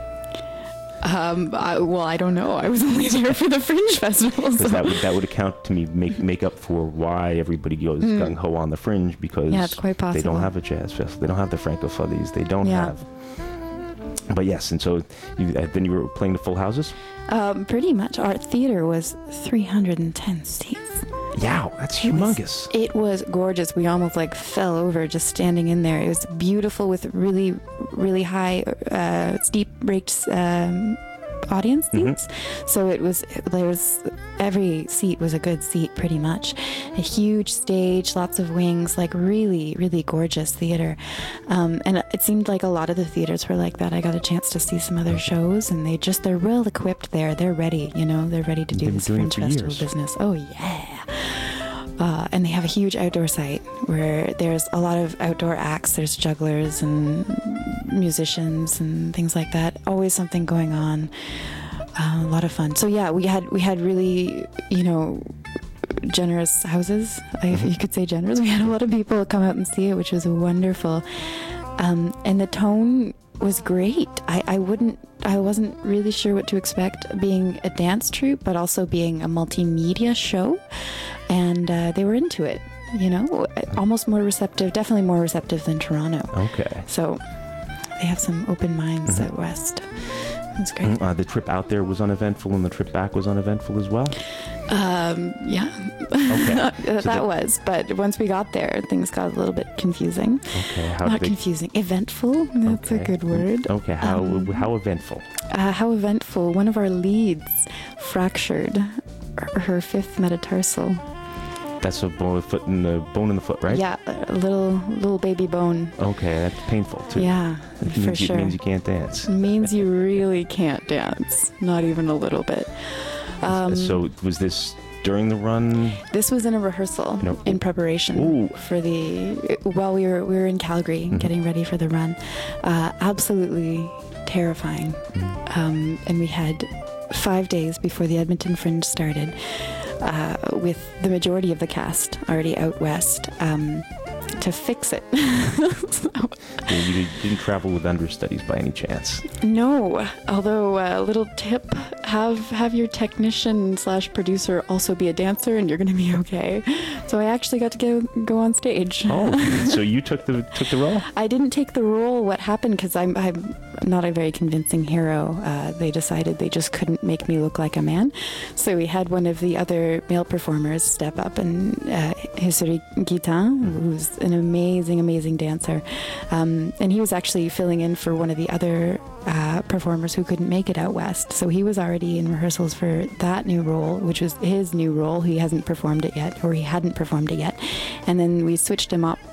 Um, I, well, I don't know. I was only there for the Fringe Festival. So. Because that would, that would account to me, make make up for why everybody goes mm. gung-ho on the Fringe, because yeah, it's quite possible. They don't have a jazz festival, they don't have the Franco-Fuddies, they don't yeah. have... But yes, and so you, then you were playing the full houses? Um, pretty much. Our theater was three hundred ten seats. Yeah, that's it humongous. Was, it was gorgeous. We almost like fell over just standing in there. It was beautiful with really, really high, uh, steep raked um, audience seats. Mm-hmm. So it was, there was, every seat was a good seat pretty much. A huge stage, lots of wings, like really, really gorgeous theater. Um, and it seemed like a lot of the theaters were like that. I got a chance to see some other shows, and they just, they're well equipped there. They're ready, you know, they're ready to do this Fringe Festival years. business. Oh, yeah. Uh, and they have a huge outdoor site where there's a lot of outdoor acts. There's jugglers and musicians and things like that. Always something going on. Uh, a lot of fun. So yeah, we had we had really, you know, generous houses. If you could say generous. We had a lot of people come out and see it, which was wonderful. Um, and the tone was great. I, I wouldn't. I wasn't really sure what to expect, being a dance troupe, but also being a multimedia show. And uh, they were into it, you know, almost more receptive, definitely more receptive than Toronto. Okay. So they have some open minds mm-hmm. at West. It was great. Uh, the trip out there was uneventful, and the trip back was uneventful as well? Um, yeah. Okay. that, so that, that was. But once we got there, things got a little bit confusing. Okay. How Not they... confusing. Eventful. That's okay. a good word. Okay. How um, how eventful? Uh, how eventful. One of our leads fractured her fifth metatarsal. That's a bone, foot in the bone in the foot, right? Yeah, a little little baby bone. Okay, that's painful too. Yeah, it for means sure. You, it means you can't dance. It means you really can't dance, not even a little bit. Um, so was this during the run? This was in a rehearsal no. in preparation Ooh. for the. While we were we were in Calgary mm-hmm. getting ready for the run, uh, absolutely terrifying, mm-hmm. um, and we had five days before the Edmonton Fringe started. Uh, with the majority of the cast already out west um, to fix it. So, yeah, you didn't travel with understudies by any chance? No, although a uh, little tip, have have your technician slash producer also be a dancer and you're going to be okay. So I actually got to go go on stage. Oh, so you took the took the role? I didn't take the role. What happened, because I'm, I'm not a very convincing hero, uh, they decided they just couldn't make me look like a man. So we had one of the other male performers step up, and uh, Hisuri Guitin, who's an amazing, amazing dancer. Um, and he was actually filling in for one of the other uh, performers who couldn't make it out west. So he was already in rehearsals for that new role, which was his new role. He hasn't performed it yet, or he hadn't performed it yet. And then we switched him up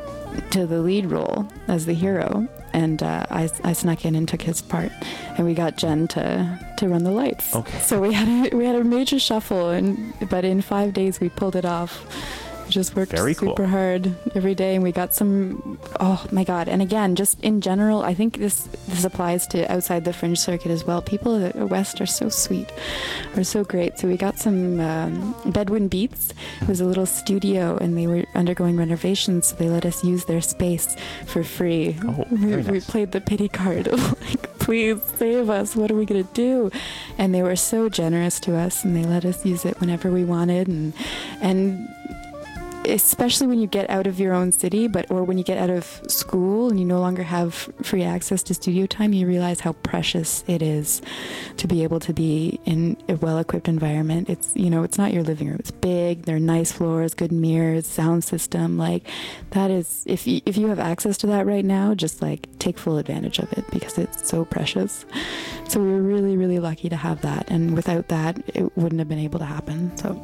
to the lead role as the hero. And uh, I, I snuck in and took his part, and we got Jen to, to run the lights. Okay. So we had a, we had a major shuffle, and but in five days we pulled it off. We just worked Very super cool. hard every day, and we got some. Oh my God! And again, just in general, I think this this applies to outside the Fringe circuit as well. People at West are so sweet, are so great. So we got some um, Bedouin Beats. It was a little studio, and they were undergoing renovations, so they let us use their space for free. Oh, we, very we nice. played the pity card of like, please save us. What are we gonna do? And they were so generous to us, and they let us use it whenever we wanted, and and. especially when you get out of your own city, but or when you get out of school and you no longer have free access to studio time, you realize how precious it is to be able to be in a well-equipped environment. It's, you know, it's not your living room. It's big. There are nice floors, good mirrors, sound system. Like that is, if you, if you have access to that right now, just like take full advantage of it, because it's so precious. So we were really, really lucky to have that. And without that, it wouldn't have been able to happen. So.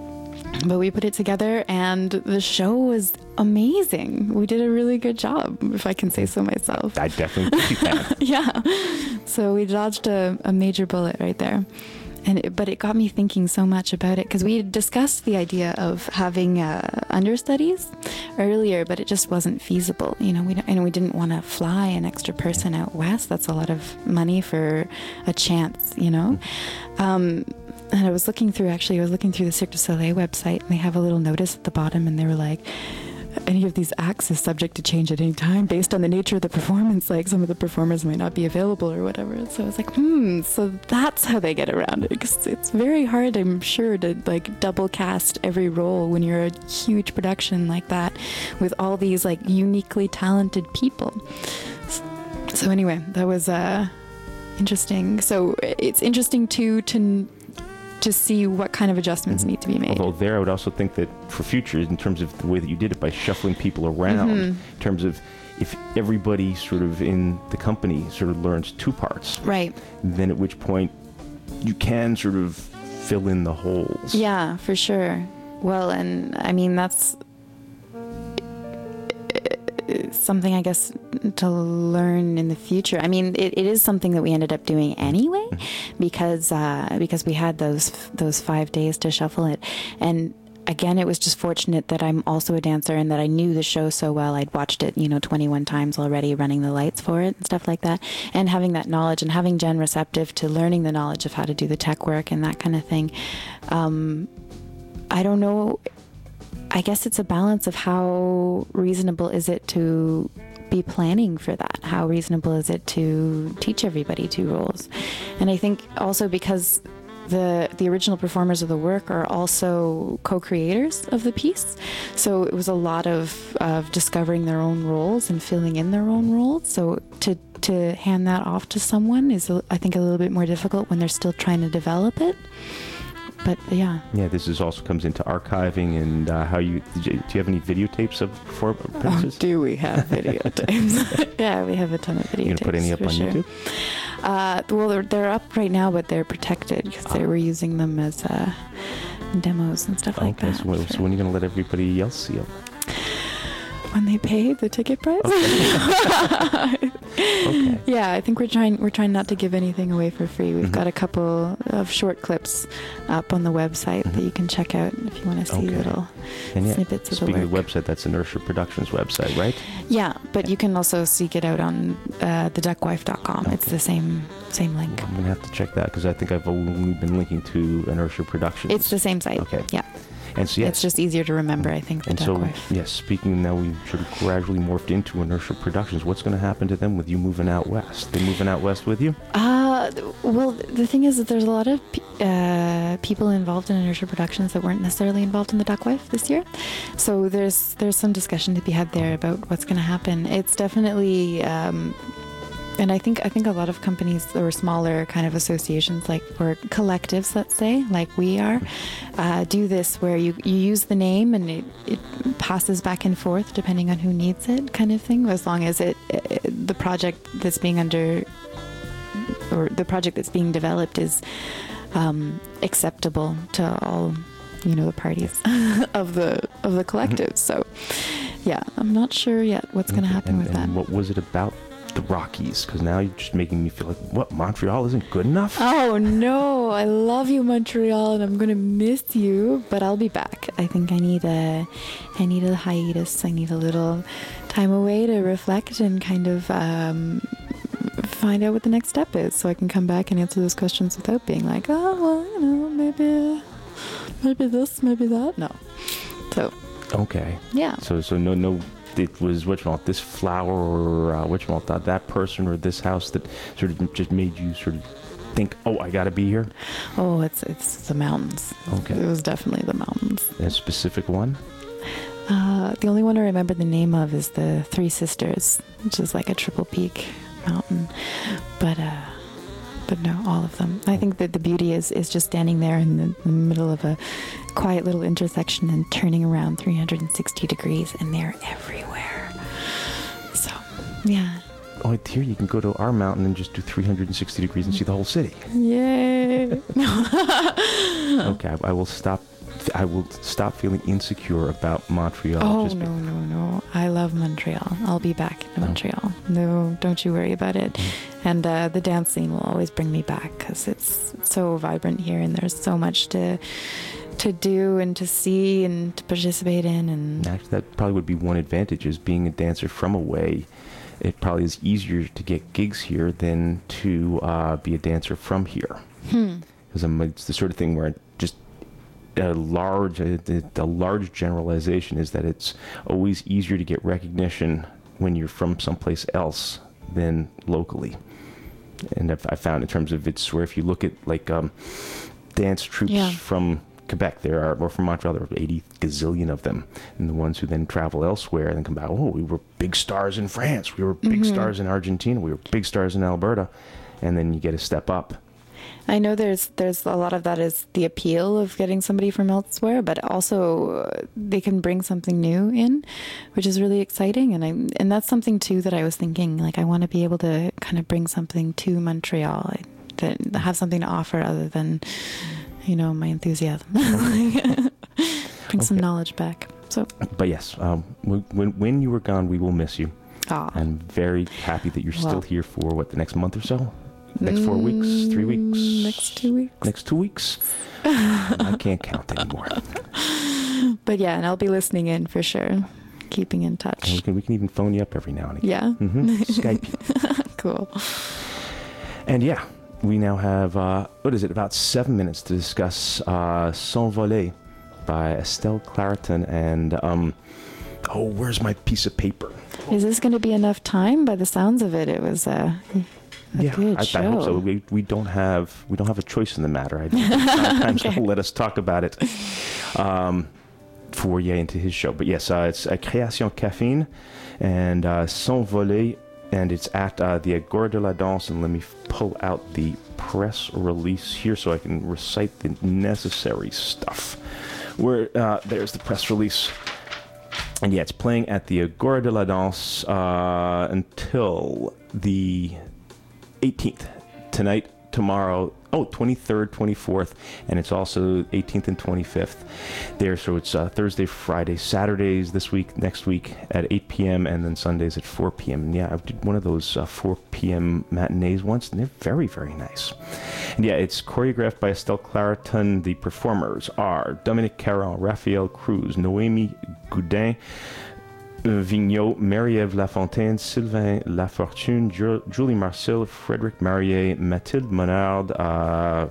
But we put it together, and the show was amazing. We did a really good job, if I can say so myself. I definitely think you can. Yeah. So we dodged a, a major bullet right there. And it, but it got me thinking so much about it, because we had discussed the idea of having uh, understudies earlier, but it just wasn't feasible. You know, we don't, and we didn't want to fly an extra person out west. That's a lot of money for a chance, you know. Um, and I was looking through, actually, I was looking through the Cirque du Soleil website, and they have a little notice at the bottom, and they were like, any of these acts is subject to change at any time based on the nature of the performance. Like some of the performers might not be available or whatever. So I was like, hmm, so that's how they get around it. Because it's very hard, I'm sure, to like double cast every role when you're a huge production like that with all these like uniquely talented people. So anyway, that was uh, interesting. So it's interesting too to to see what kind of adjustments Mm-hmm. need to be made. Although there, I would also think that for future, in terms of the way that you did it, by shuffling people around, Mm-hmm. in terms of if everybody sort of in the company sort of learns two parts, Right. then at which point you can sort of fill in the holes. Yeah, for sure. Well, and I mean, that's something, I guess, to learn in the future. I mean, it, it is something that we ended up doing anyway, because uh, because we had those those five days to shuffle it. And again, it was just fortunate that I'm also a dancer and that I knew the show so well. I'd watched it, you know, twenty-one times already, running the lights for it and stuff like that. And having that knowledge, and having Jen receptive to learning the knowledge of how to do the tech work and that kind of thing. Um, I don't know. I guess it's a balance of how reasonable is it to be planning for that? How reasonable is it to teach everybody two roles? And I think also because the the original performers of the work are also co-creators of the piece, so it was a lot of, of discovering their own roles and filling in their own roles. So to to hand that off to someone is, I think, a little bit more difficult when they're still trying to develop it. But yeah. Yeah, this is also comes into archiving and uh, how you, did you, do you have any videotapes of performances? Oh, do we have videotapes? Yeah, we have a ton of videotapes. You gonna put any up on sure. YouTube? Uh, well, they're, they're up right now, but they're protected because they were using them as uh, demos and stuff like okay, that. so, when, so when are you going to let everybody else see them? When they pay the ticket price. Okay. Okay. Yeah, I think we're trying we're trying not to give anything away for free. We've Mhm. got a couple of short clips up on the website Mhm. that you can check out if you want to see Okay. little And yeah, snippets of the speaking work. of the website, that's Inertia Productions website, right? Yeah, but you can also seek it out on uh, the duck wife dot com. It's Okay. the same same link. I'm going to have to check that because I think I've only been linking to Inertia Productions. It's the same site. Okay. Yeah. And so, yes. It's just easier to remember, I think, the And duck so, wife. yes, speaking now, we've sort of gradually morphed into Inertia Productions. What's going to happen to them with you moving out west? They moving out west with you? Uh, well, the thing is that there's a lot of pe- uh, people involved in Inertia Productions that weren't necessarily involved in the Duck Wife this year. So there's there's some discussion to be had there about what's going to happen. It's definitely, um, and I think I think a lot of companies or smaller kind of associations, like or collectives, let's say, like we are, uh, do this where you, you use the name and it, it passes back and forth depending on who needs it, kind of thing. As long as it, it the project that's being under or the project that's being developed is um, acceptable to all, you know, the parties of the of the collective. So, yeah, I'm not sure yet what's going to Okay. happen and, with and that. what was it about the Rockies? Because now you're just making me feel like, what, Montreal isn't good enough? Oh no, I love you, Montreal, and I'm gonna miss you, but I'll be back. I think I need a, I need a hiatus. I need a little time away to reflect and kind of um, find out what the next step is, so I can come back and answer those questions without being like, oh well, you know, maybe, maybe this, maybe that. No. So Okay. yeah. So, so no, no, it was, whatchamacallit, this flower or uh, whatchamacallit, that, that person or this house that sort of just made you sort of think, oh, I got to be here? Oh, it's it's the mountains. Okay. It was definitely the mountains. A specific one? Uh, the only one I remember the name of is the Three Sisters, which is like a triple peak mountain. But uh, but no, all of them. I think that the beauty is is just standing there in the, in the middle of a quiet little intersection and turning around three hundred sixty degrees, and they're everywhere. So, yeah. Oh, here you can go to our mountain and just do three hundred sixty degrees and see the whole city. Yay! Okay, I, I will stop. I will stop feeling insecure about Montreal. Oh, just be- no, no, no. I love Montreal. I'll be back in Oh. Montreal. No, don't you worry about it. And uh, the dance scene will always bring me back because it's so vibrant here and there's so much to to do and to see and to participate in. And Actually, that probably would be one advantage, is being a dancer from away. It probably is easier to get gigs here than to uh, be a dancer from here. hmm. Because it's the sort of thing where just a large, a, a large generalization is that it's always easier to get recognition when you're from someplace else than locally. And I've, I found in terms of it's where if you look at like um, dance troupes Yeah. from Quebec, there are, or from Montreal, there are eighty gazillion of them. And the ones who then travel elsewhere and then come back, oh, we were big stars in France, we were big Mhm. stars in Argentina, we were big stars in Alberta. And then you get a step up. I know there's there's a lot of that is the appeal of getting somebody from elsewhere, but also uh, they can bring something new in, which is really exciting. And I and that's something too that I was thinking, like I want to be able to kind of bring something to Montreal, like, that have something to offer other than, you know, my enthusiasm. Bring some Okay. knowledge back. So, But yes, um, w- when, when you were gone, we will miss you. ah, I'm very happy that you're still Well. here for, what, the next month or so? Next four weeks? Three weeks? Mm, Next two weeks. Next two weeks? I can't count anymore. But yeah, and I'll be listening in for sure, keeping in And we touch. can, we can even phone you up every now and again. Yeah, hmm Skype you. cool. And yeah, we now have, uh, what is it, about seven minutes to discuss uh, S'envoler by Estelle Clariton. And, um, oh, where's my piece of paper? Is this going to be enough time? By the sounds of it, it was uh, a yeah, good I, show. I hope so. We, we don't have we don't have a choice in the matter. I sometimes Okay. let us talk about it um, before yeah into his show. But yes, uh, it's uh, Création Caffeine and uh, S'envoler, and it's at uh, the Agora de la Danse. And let me f- pull out the press release here so I can recite the necessary stuff. Where uh, there's the press release. And yeah, it's playing at the Agora de la Danse uh, until the eighteenth, tonight, tomorrow. Oh, twenty-third, twenty-fourth, and it's also eighteenth and twenty-fifth there. So it's uh, Thursday, Friday, Saturdays this week, next week at eight p.m., and then Sundays at four p.m. And yeah, I did one of those uh, four p.m. matinees once, and they're very, very nice. And yeah, it's choreographed by Estelle Claraton. The performers are Dominique Caron, Raphael Cruz, Noémie Goudin, Vigneault, Marie-Ève Lafontaine, Sylvain Lafortune, Ju- Julie Marcel, Frédéric Marier, Mathilde Monard, uh,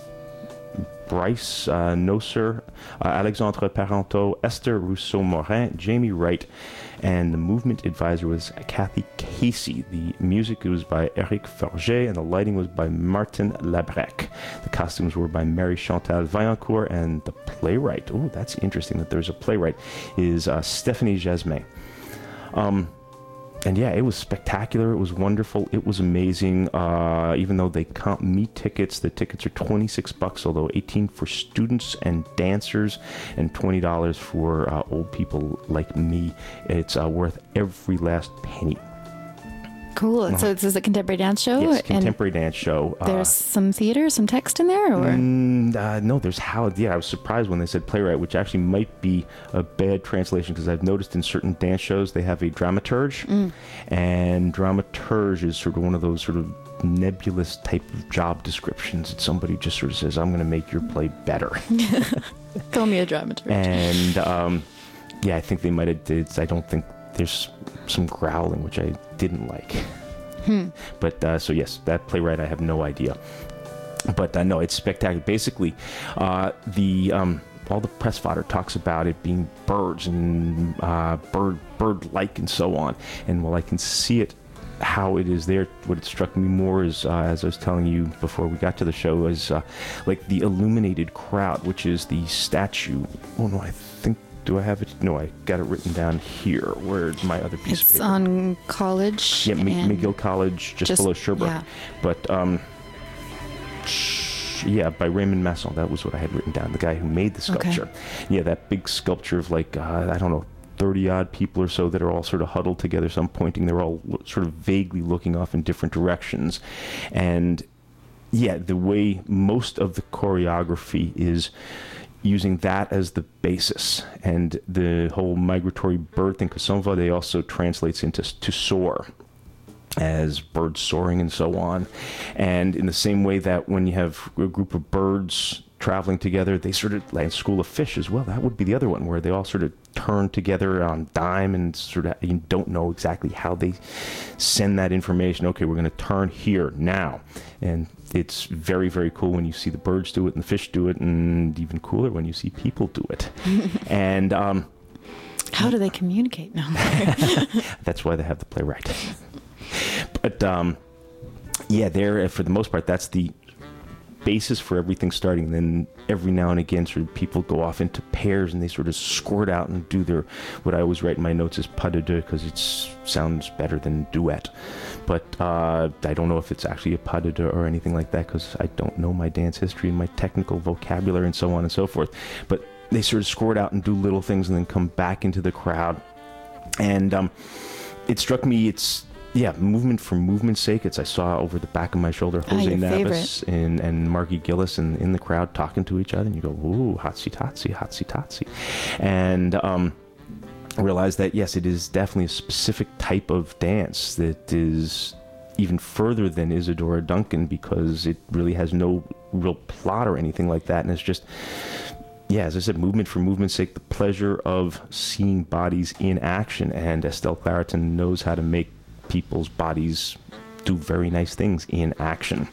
Bryce uh, Nosser, uh, Alexandre Parenteau, Esther Rousseau-Morin, Jamie Wright, and the movement advisor was Kathy Casey. The music was by Eric Forget, and the lighting was by Martin Labrec. The costumes were by Mary Chantal Vaillancourt, and the playwright, oh, that's interesting that there's a playwright, is uh, Stephanie Jasmin. Um, and yeah, it was spectacular. It was wonderful. It was amazing. Uh, even though they comp me tickets, the tickets are twenty-six bucks, although eighteen for students and dancers, and twenty dollars for uh, old people like me. It's uh, worth every last penny. Cool. Uh-huh. So this is a contemporary dance show? Yes, contemporary dance show. There's uh, some theater, some text in there? Or mm, uh, no, there's how. Yeah, I was surprised when they said playwright, which actually might be a bad translation, because I've noticed in certain dance shows they have a dramaturge, mm. and dramaturge is sort of one of those sort of nebulous type of job descriptions. It's somebody just sort of says, I'm going to make your play better. Call me a dramaturge. And um, yeah, I think they might have did. I don't think there's some growling, which I didn't like. Hmm. But uh, so yes, that playwright, I have no idea. But uh, no, it's spectacular. Basically, uh, the um, all the press fodder talks about it being birds and uh, bird bird-like and so on. And while I can see it, how it is there, what it struck me more is, uh, as I was telling you before we got to the show, is uh, like the illuminated crowd, which is the statue. Oh no, I think. Do I have it? No, I got it written down here. Where's my other piece it's of paper? It's on College. Yeah, M- McGill College, just, just below Sherbrooke. Yeah. But, um, sh- yeah, by Raymond Masson. That was what I had written down, the guy who made the sculpture. Okay. Yeah, that big sculpture of like, uh, I don't know, thirty-odd people or so that are all sort of huddled together. So I'm pointing, they're all sort of vaguely looking off in different directions. And, yeah, the way most of the choreography is using that as the basis, and the whole migratory bird thing, because Saint-Valais also translates into to soar, as birds soaring and so on. And in the same way that when you have a group of birds traveling together, they sort of, like School of Fish as well, that would be the other one, where they all sort of turn together on dime, and sort of, you don't know exactly how they send that information. Okay, we're going to turn here now. And it's very, very cool when you see the birds do it and the fish do it, and even cooler when you see people do it. And um, how do they communicate? No. That's why they have the playwright. But um, yeah, there, for the most part, that's the basis for everything starting. And then every now and again, sort of people go off into pairs, and they sort of squirt out and do their, what I always write in my notes is pas de deux, because it sounds better than duet. But uh, I don't know if it's actually a pas de deux or anything like that, because I don't know my dance history and my technical vocabulary and so on and so forth. But they sort of squirt out and do little things and then come back into the crowd. And um, it struck me, it's, yeah, movement for movement's sake. It's, I saw over the back of my shoulder Jose ah, Navas and, and Margie Gillis in, in the crowd talking to each other, and you go, ooh, hotsy-totsy, hotsy-totsy. And um, I realized that, yes, it is definitely a specific type of dance that is even further than Isadora Duncan, because it really has no real plot or anything like that, and it's just, yeah, as I said, movement for movement's sake, the pleasure of seeing bodies in action. And Estelle Claraton knows how to make people's bodies do very nice things in action.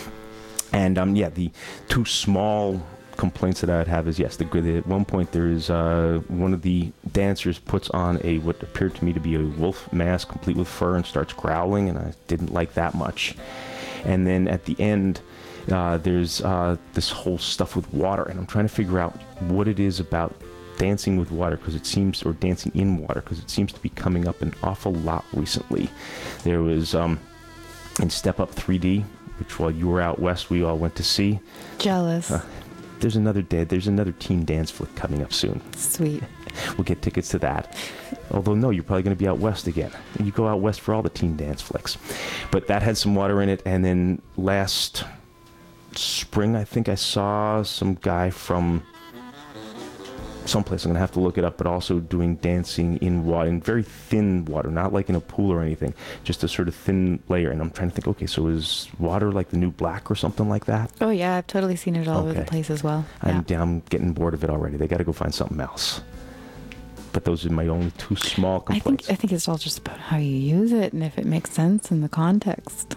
And um, yeah, the two small complaints that I would have is, yes, the, the, at one point there is uh, one of the dancers puts on a what appeared to me to be a wolf mask complete with fur and starts growling, and I didn't like that much. And then at the end, uh, there's uh, this whole stuff with water, and I'm trying to figure out what it is about dancing with water, because it seems, or dancing in water, because it seems to be coming up an awful lot recently. There was um, in Step Up three D, which while you were out west, we all went to see. Jealous. Uh, there's another day. There's another teen dance flick coming up soon. Sweet. We'll get tickets to that. Although no, you're probably going to be out west again. You go out west for all the teen dance flicks. But that had some water in it, and then last spring, I think I saw some guy from someplace, I'm going to have to look it up, but also doing dancing in water, in very thin water, not like in a pool or anything, just a sort of thin layer. And I'm trying to think, okay, so is water like the new black or something like that? Oh, yeah, I've totally seen it all over Okay. the place as well. I'm, Yeah. I'm getting bored of it already. They got to go find something else. But those are my only two small I think complaints. I think it's all just about how you use it and if it makes sense in the context.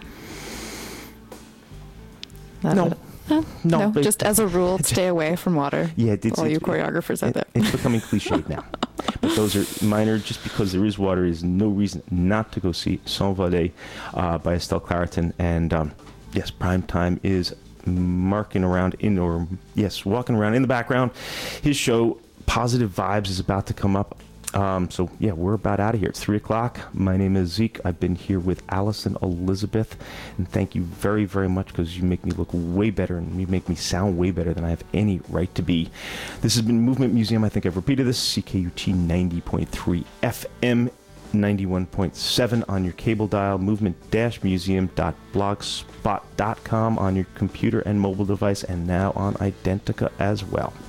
That's No. what- Uh, No, no, but- just as a rule, stay away from water. Yeah, it's, all you it's- choreographers out it- there. It's becoming cliched now. But those are minor. Just because there is water is no reason not to go see S'Envoler uh, by Estelle Clariton. And um, yes, prime time is marking around in, or yes, walking around in the background. His show, Positive Vibes, is about to come up. Um, so yeah, we're about out of here. It's three o'clock. My name is Zeke. I've been here with Allison Elizabeth, and thank you very, very much, because you make me look way better and you make me sound way better than I have any right to be. This has been Movement Museum. I think I've repeated this. C K U T ninety point three F M, ninety-one point seven on your cable dial. movement museum dot blogspot dot com on your computer and mobile device, and now on Identica as well.